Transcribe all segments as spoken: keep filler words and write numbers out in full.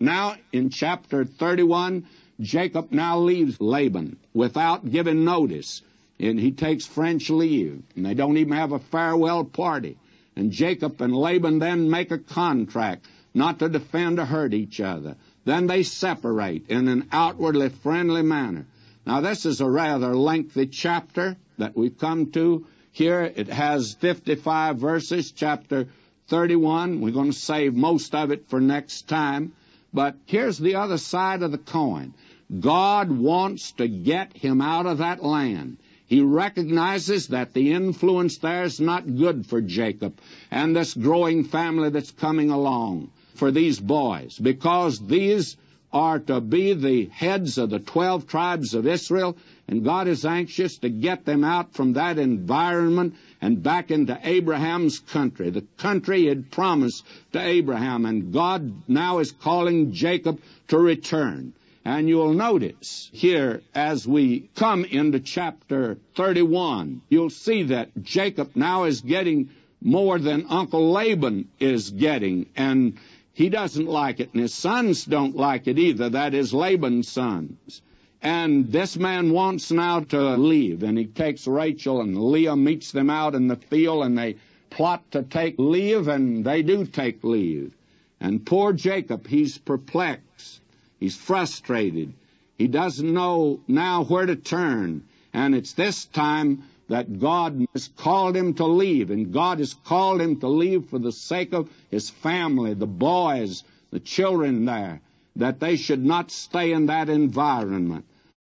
Now, in chapter thirty-one, Jacob now leaves Laban without giving notice. And he takes French leave, and they don't even have a farewell party. And Jacob and Laban then make a contract not to defend or hurt each other. Then they separate in an outwardly friendly manner. Now, this is a rather lengthy chapter that we've come to. Here it has fifty-five verses, chapter thirty-one. We're going to save most of it for next time. But here's the other side of the coin. God wants to get him out of that land. He recognizes that the influence there is not good for Jacob and this growing family that's coming along for these boys, because these are to be the heads of the twelve tribes of Israel, and God is anxious to get them out from that environment and back into Abraham's country, the country he had promised to Abraham. And God now is calling Jacob to return. And you'll notice here, as we come into chapter thirty-one, you'll see that Jacob now is getting more than Uncle Laban is getting, and he doesn't like it, and his sons don't like it either. That is Laban's sons. And this man wants now to leave, and he takes Rachel, and Leah meets them out in the field, and they plot to take leave, and they do take leave. And poor Jacob, he's perplexed. He's frustrated. He doesn't know now where to turn. And it's this time that God has called him to leave. And God has called him to leave for the sake of his family, the boys, the children there, that they should not stay in that environment.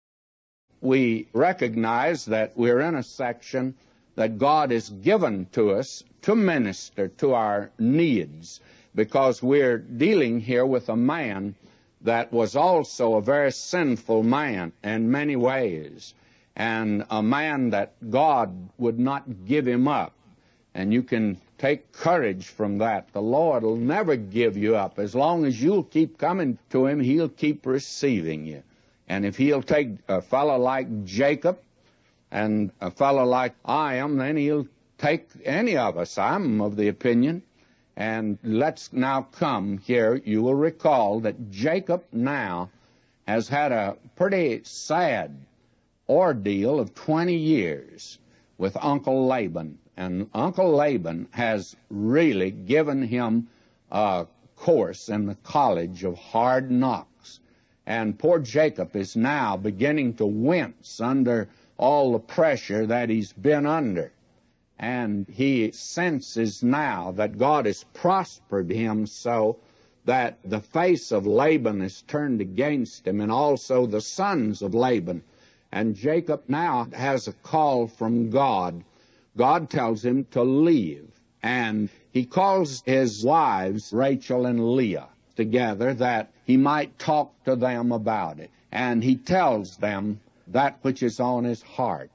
We recognize that we're in a section that God has given to us to minister to our needs, because we're dealing here with a man that was also a very sinful man in many ways, and a man that God would not give him up. And you can take courage from that. The Lord will never give you up. As long as you'll keep coming to him, he'll keep receiving you. And if he'll take a fellow like Jacob and a fellow like I am, then he'll take any of us. I'm of the opinion. And let's now come here. You will recall that Jacob now has had a pretty sad ordeal of twenty years with Uncle Laban. And Uncle Laban has really given him a course in the college of hard knocks. And poor Jacob is now beginning to wince under all the pressure that he's been under. And he senses now that God has prospered him so that the face of Laban is turned against him, and also the sons of Laban. And Jacob now has a call from God. God tells him to leave. And he calls his wives, Rachel and Leah, together that he might talk to them about it. And he tells them that which is on his heart.